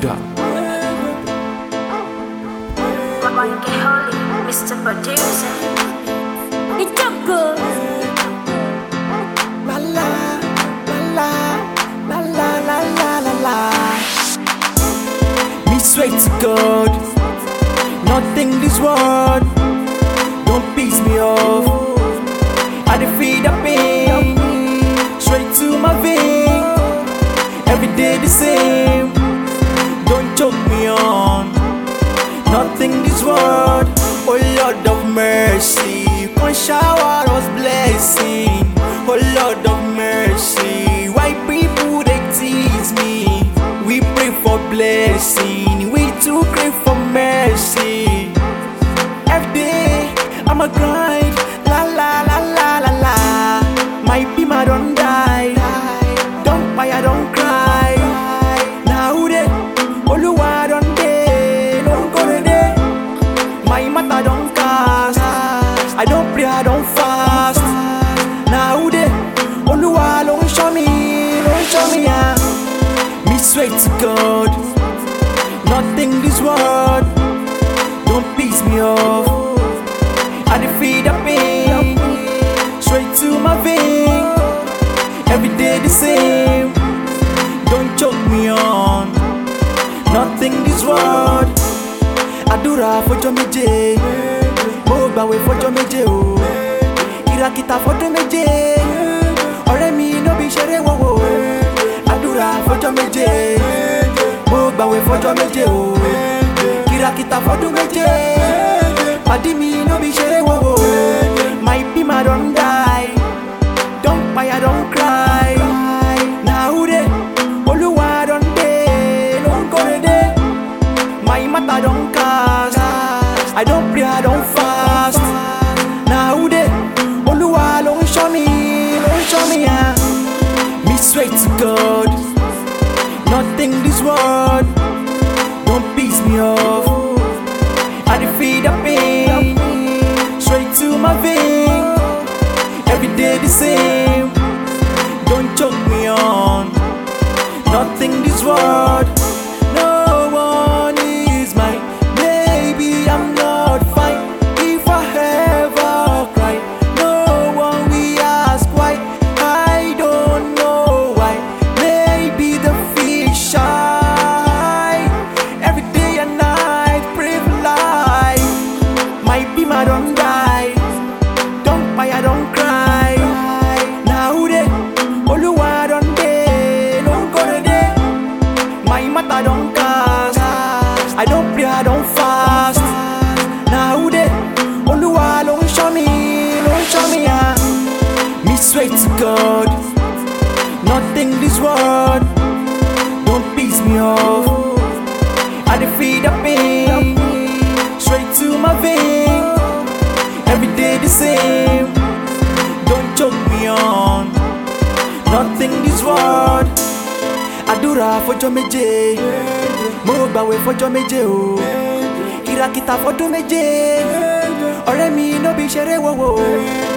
Wonder. Mr. Producer, it's so good. La la la la la la la la la. Me swear to God, nothing this world don't piss me off. I dey feel the pain straight to my vein. Every day the same. Don't choke me on. Nothing this world. Oh Lord of mercy, one shower was blessing. Oh Lord of mercy, why people they tease me? We pray for blessing, we too crave for mercy. Every day I'm a grind, la la la la la la. My pima don't die, don't buy, I don't cry. Now they, Oluwa don't day, don't go to day. My matter don't cast, I don't pray, I don't fast. Now they, Oluwa don't show me, yeah. Me swear to God, nothing this world don't piss me off. I dey feel the pain straight to my vein. Every day the same. Don't choke me on. Nothing this world. Adura fojo meje, mo gbawe fojo meje o. Kirakita fojo meje, ọ̀rẹ́ mi no bi ṣeré wowo. Adura fojo meje, mo gbawe fojo meje o. Kirakita fojo meje, padi mi no bi ṣeré wowo. My pima don die, don't buy, I don't cry. Now they, Oluwa don dey, don't go to day. My matter don't cast, I don't pray, I don't fast. Now they, Oluwa don't show me, yeah. Me swear to God, nothing this world don't piss me off. I dey feel the pain straight to my vein. Every day the same. Don't choke me on. Nothing this world. No one is mine. Maybe I'm not fine. If I ever cry, no one will ask why. I don't know why. Maybe the fish shy. Every day and night, pray for life. My pima don't die. Don't buy, I don't cry. Now they, Oluwa don't day, don't go to day. My matter don't cast, I don't pray, I don't fast. Now they, Oluwa don't show me, yeah. Me swear to God, nothing this world don't piss me off. I dey feel the pain straight to my vein. Every day the same. Don't choke me on. Nothing this world. Adura fojo meje, mo gbawe fojo meje o. Kirakita fojo meje, ọ̀rẹ́ mi no bi ṣeré wowo.